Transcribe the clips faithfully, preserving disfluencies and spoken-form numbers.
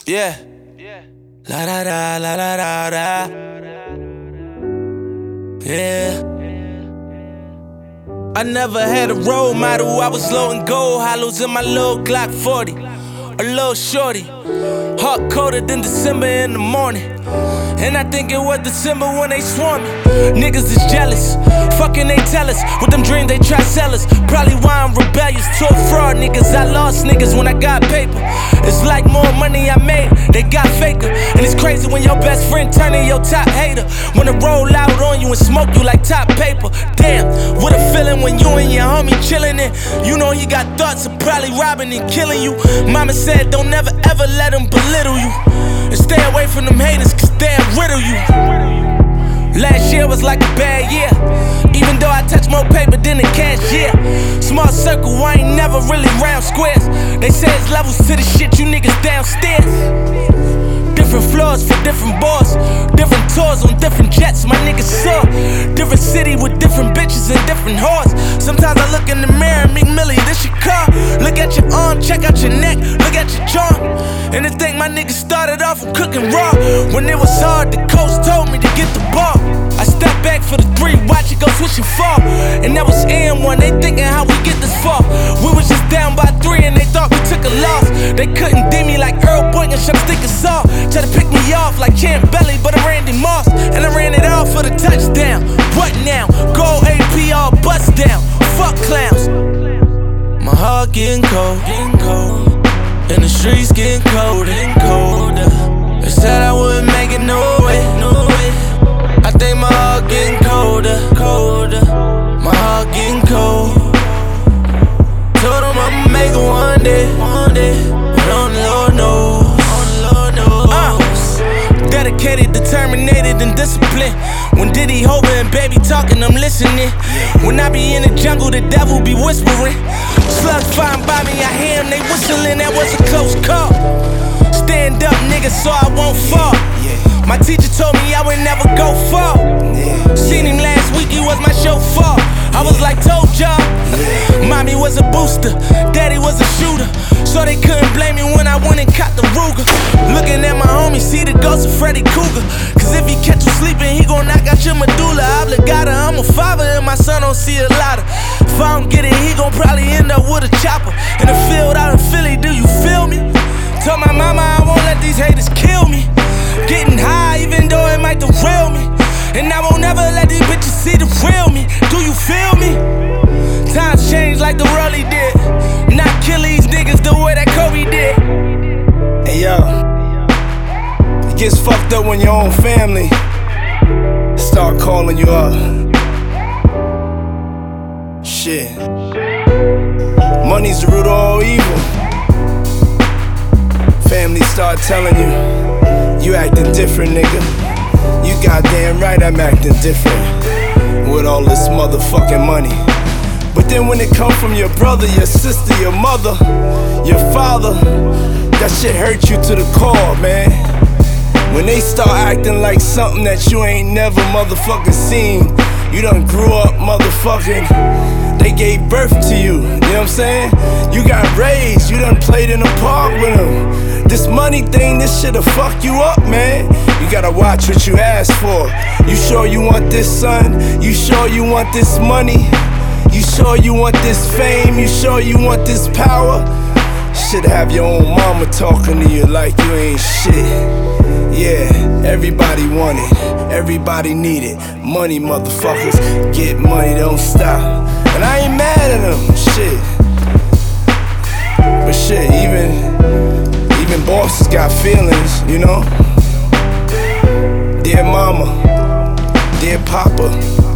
Yeah. La da da la da da da. Yeah. I never had a role model. I was low and gold hollows in my little Glock forty. A little shorty, heart colder than December in the morning. And I think it was December when they swarmed me. Niggas is jealous, fucking they tell us. With them dreams they try sell us. Probably why I'm rebellious to a fraud niggas. I lost niggas when I got paper. It's like more money I made, they got faker. And it's crazy when your best friend turning your top hater. Wanna roll out on you and smoke you like top paper. Damn, what a feeling when you and your homie chillin' it. You know you got thoughts of probably robbing and killing you. Mama said don't never ever let them belittle you. And stay away from them haters cause they'll riddle you. Last year was like a bad year, even though I touched more paper than a cashier. Small circle, I ain't never really round squares. They say it's levels to the shit, you niggas downstairs. Different floors for different boys, different tours on different jets, my niggas saw. Different city with different bitches and different whores. Sometimes I look in the mirror and meet Millie, this your car. Look at your arm, check out your neck, look at your jaw. And to think my niggas started off from cooking raw. When it was hard, the coach told me to get the ball. I stepped back for the three, watch it go switch and fall. And that was M one, they thinking how we get this far. We was just down by three and they thought we took a loss. They couldn't D me like Earl Boynton, shut stick us off. Try to pick me off like Champ Belly, but I'm Randy Moss. And I ran it off for the touchdown. What now? Gold A P all bust down. Fuck clowns. My heart getting cold, getting cold. And the streets getting cold and colder. They said I wouldn't make it, no way, no way. I think my heart getting colder, colder. My heart getting cold. Told them I'ma make it one day, one day. But on the Lord knows, on the Lord knows. Uh, dedicated, determined, and disciplined. When Diddy, Hova, and Baby talking, I'm listening. When I be in the jungle, the devil be whispering. Slugs flying by me, I hear them, they whistling. That was a close call. Stand up, nigga, so I won't fall. My teacher told me I would never go far. Seen him last week, he was my chauffeur. I was like, told y'all. Mommy was a booster, daddy was a shooter. So they couldn't blame me when I went and caught the Ruger. Looking at my homie, see the ghost of Freddy Krueger. Cause if he catch you sleeping, he gon' knock out your medulla oblongata. I'm a father and my son don't see a lot of. If I don't get it, he gon' probably end up with a chopper. In the field out in Philly, do you feel me? Told my mama I won't let these haters kill me. Getting high even though it might derail me. And I won't ever let these bitches see the real me. Do you feel me? Times change like the Rolly did. Not kill these niggas the way that Kobe did. Hey yo, it gets fucked up when your own family start calling you up. Shit. Money's the root of all evil. Family start telling you, you acting different, nigga. You goddamn right I'm acting different with all this motherfucking money. But then when it come from your brother, your sister, your mother, your father, that shit hurt you to the core, man. When they start acting like something that you ain't never motherfucking seen. You done grew up motherfucking, they gave birth to you, you know what I'm saying? You got raised, you done played in the park with them. This money thing, this shit'll fuck you up, man. You gotta watch what you ask for. You sure you want this, son? You sure you want this money? You sure you want this fame? You sure you want this power? Should have your own mama talking to you like you ain't shit. Yeah, everybody want it, everybody need it. Money, motherfuckers, get money, don't stop. And I ain't mad at them, shit. But shit, even Even bosses got feelings, you know? Dear mama, dear papa,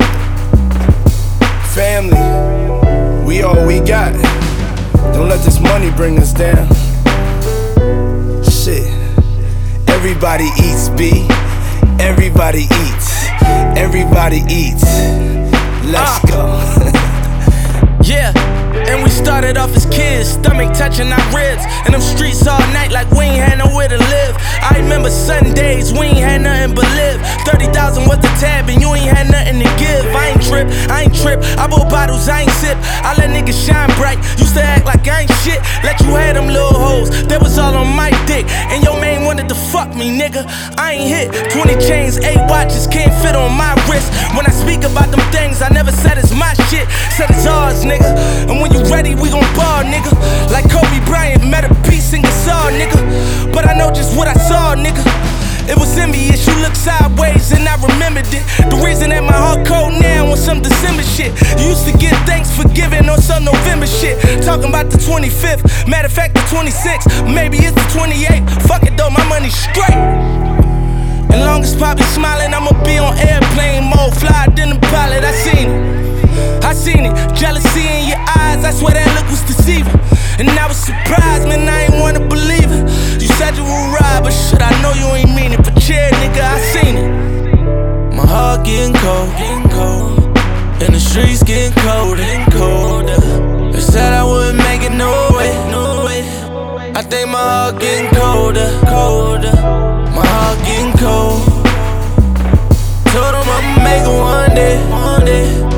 family, we all we got. Don't let this money bring us down. Shit. Everybody eats, B. Everybody eats. Everybody eats. Let's uh. go. Yeah. And we started off as kids, stomach touching our ribs. In them streets all night like we ain't had nowhere to live. I remember Sundays, we ain't had nothing but live. thirty thousand was the tab and you ain't had nothing to give. I ain't trip, I ain't trip, I bought bottles, I ain't sip. I let niggas shine bright, used to act like I ain't shit. Let you have them little hoes hoes, they was all on my dick. And your man wanted to fuck me, nigga. I ain't hit. twenty chains, eight watches, can't fit on my wrist. When I speak about them things, I never said it's my shit. Said it's ours, nigga. And when you ready, we gon' ball, nigga. Like Kobe Bryant, met a piece and guitar, nigga. But I know just what I saw, nigga. It was envious, you look sideways and I remembered it. The reason that my heart cold now on some December shit. You used to get thanks for giving on some November shit. Talking about the twenty-fifth, matter of fact the twenty-sixth. Maybe it's the twenty-eighth, fuck it though, my money's straight. And long as Poppy smiling, I'ma be on airplane mode. Fly than the pilot, I seen it. I seen it, jealousy in your eyes, I swear that look was deceiving. And I was surprised, man, I ain't wanna believe it. You said you would ride, but shit, I know you ain't mean it. But yeah, nigga, I seen it. My heart getting cold, getting cold. And the streets getting colder, getting colder. They said I wouldn't make it, no way, no way. I think my heart getting colder, colder. My heart getting cold. Told them I'ma make it one day, one day.